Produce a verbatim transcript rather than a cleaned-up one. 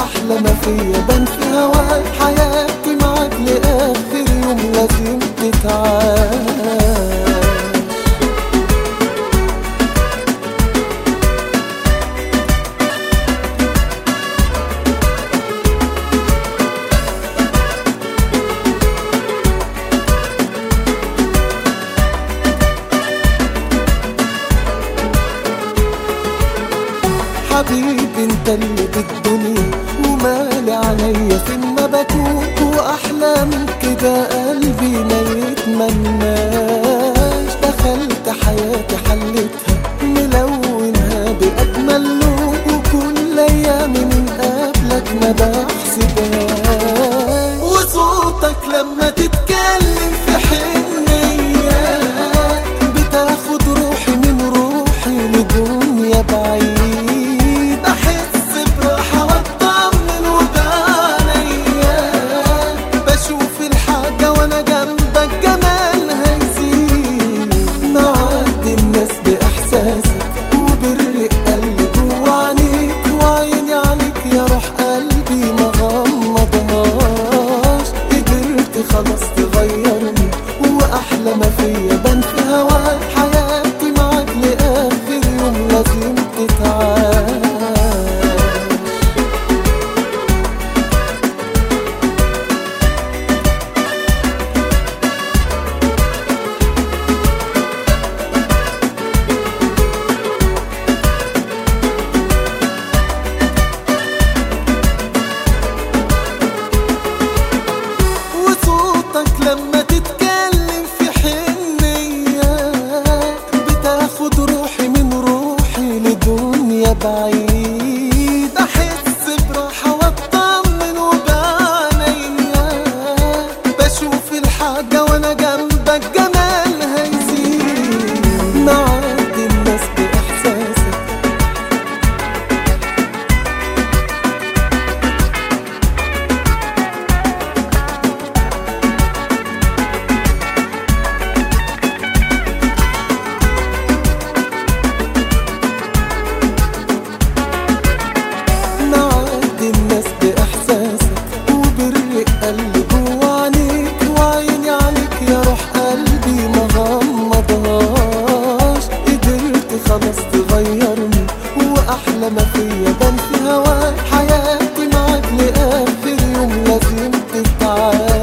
واحلى ما فيا بان في هواك، حياتي معاك لاخر يوم لازم تتعاش. حبيبي انت اللي بالدنيا ومالي عليا فين ما بكون، واحلام كده قلبي ما يتمناش. دخلت حياتي حلتها ملونها باجمل لون، وكل ايامي من قبلك ما بحسبهاش. وصوتك لما تتكلم في حنية بتاخد روحي من روحي لدنيا بعيد. خلاص تغيرني واحلى ما فيا بان في هواك، حياتي معاك لاخر يوم لازم تتعاش. لما تتكلم في حنية بتاخد روحي من روحي لدنيا بعيد. أحس براحة واطمن وبعنيا بشوف الحاجة وانا جنبك جمالها يزيد. معاك الناس بإحساسك الناس بإحساسك وبرق قلبي جوا عينيك، وعيني عليك يا روح قلبي ما غمضهاش. قدرت خلاص تغيرني وأحلى ما فيا بان في هواك، حياتي معاك لآخر يوم لازم تتعاش.